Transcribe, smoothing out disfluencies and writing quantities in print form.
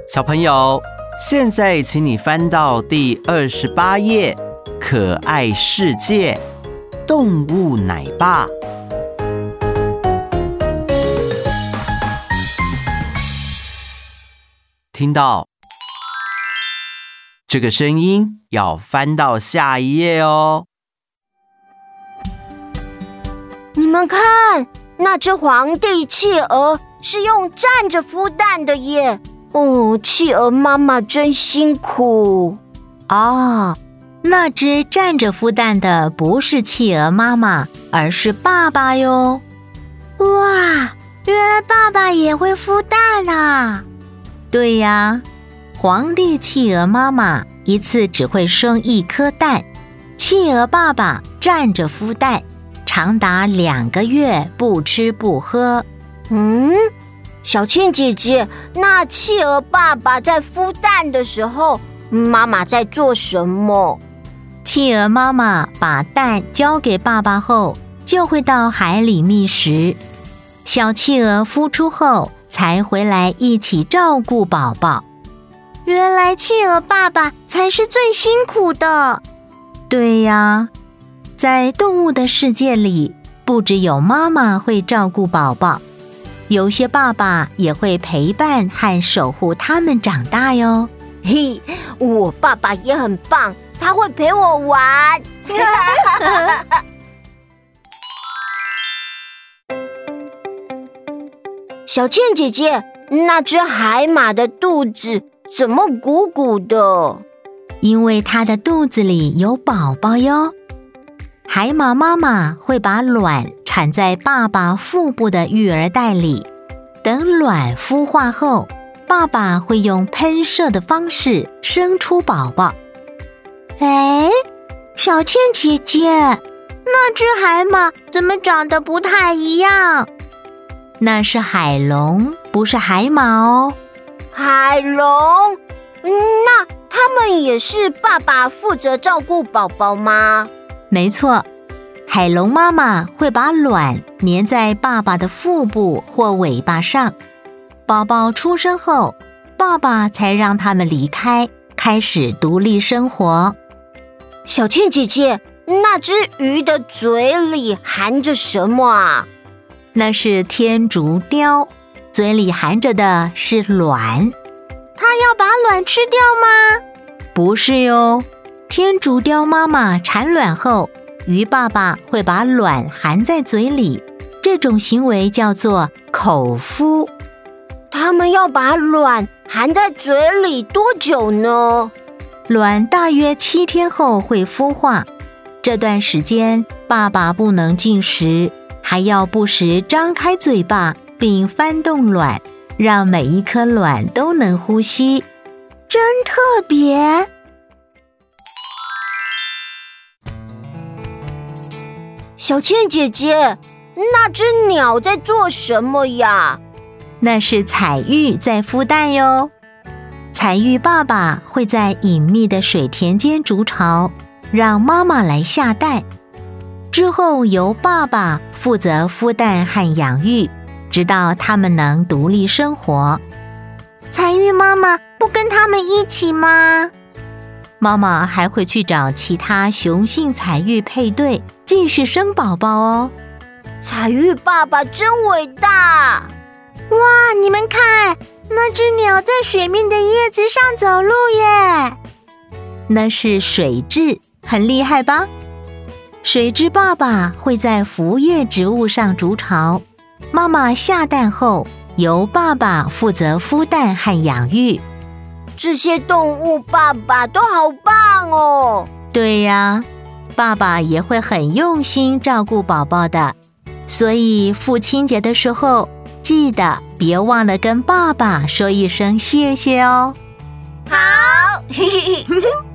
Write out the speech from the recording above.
小朋友，现在请你翻到第28页，可爱世界，动物奶爸。听到这个声音，要翻到下一页哦。 你们看，那只皇帝企鹅是用站着孵蛋的耶。哦，企鹅妈妈真辛苦。 哦，那只站着孵蛋的不是企鹅妈妈，而是爸爸哟。 哇，原来爸爸也会孵蛋啊！ 对呀，皇帝企鹅妈妈一次只会生1颗蛋，企鹅爸爸站着孵蛋，长达2个月不吃不喝。 小倩姐姐，那企鹅爸爸在孵蛋的时候，妈妈在做什么？ 企鹅妈妈把蛋交给爸爸后，就会到海里觅食。小企鹅孵出后，才回来一起照顾宝宝。 原来企鹅爸爸才是最辛苦的。 对呀，在动物的世界里，不只有妈妈会照顾宝宝，有些爸爸也会陪伴和守护他们长大哟。 嘿，我爸爸也很棒，他会陪我玩。小倩姐姐，那只海马的肚子怎么鼓鼓的？ 因为它的肚子里有宝宝哟。海马妈妈会把卵产在爸爸腹部的育儿袋里，等卵孵化后，爸爸会用喷射的方式生出宝宝。 哎，小倩姐姐，那只海马怎么长得不太一样？ 那是海龙，不是海马哦。 海龙？那他们也是爸爸负责照顾宝宝吗？ 没错，海龙妈妈会把卵粘在爸爸的腹部或尾巴上，宝宝出生后，爸爸才让他们离开，开始独立生活。 小倩姐姐，那只鱼的嘴里含着什么啊？ 那是天竺鲷，嘴里含着的是卵。 它要把卵吃掉吗？ 不是哟，天竺鲷妈妈产卵后，鱼爸爸会把卵含在嘴里，这种行为叫做口孵。 他们要把卵含在嘴里多久呢？ 卵大约7天后会孵化，这段时间爸爸不能进食，还要不时张开嘴巴并翻动卵，让每一颗卵都能呼吸， 真特别。 小倩姐姐，那只鸟在做什么呀？ 那是彩玉在孵蛋哟。彩玉爸爸会在隐秘的水田间筑巢，让妈妈来下蛋，之后由爸爸负责孵蛋和养育，直到他们能独立生活。 彩玉妈妈不跟他们一起吗？ 妈妈还会去找其他雄性彩玉配对，继续生宝宝哦。 彩玉爸爸真伟大！ 哇，你们看，那只鸟在水面的叶子上走路耶！ 那是水蛭，很厉害吧？水蛭爸爸会在浮叶植物上筑巢，妈妈下蛋后，由爸爸负责孵蛋和养育。 这些动物爸爸都好棒哦！ 对呀，爸爸也会很用心照顾宝宝的，所以父亲节的时候，记得别忘了跟爸爸说一声谢谢哦。 好，嘿嘿嘿。